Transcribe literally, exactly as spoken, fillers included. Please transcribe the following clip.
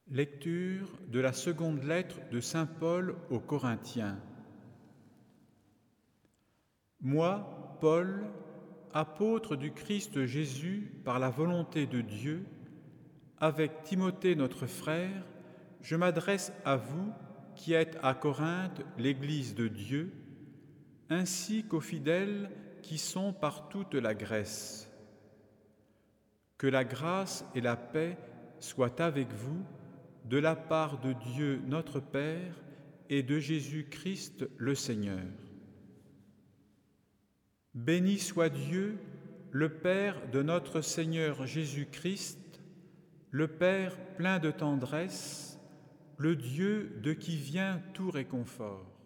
Lecture de la seconde lettre de saint Paul aux Corinthiens. Moi, Paul, apôtre du Christ Jésus par la volonté de Dieu, avec Timothée notre frère, je m'adresse à vous qui êtes à Corinthe l'Église de Dieu, ainsi qu'aux fidèles qui sont par toute la Grèce. Que la grâce et la paix soient avec vous de la part de Dieu notre Père et de Jésus-Christ le Seigneur. Béni soit Dieu, le Père de notre Seigneur Jésus-Christ, le Père plein de tendresse, le Dieu de qui vient tout réconfort.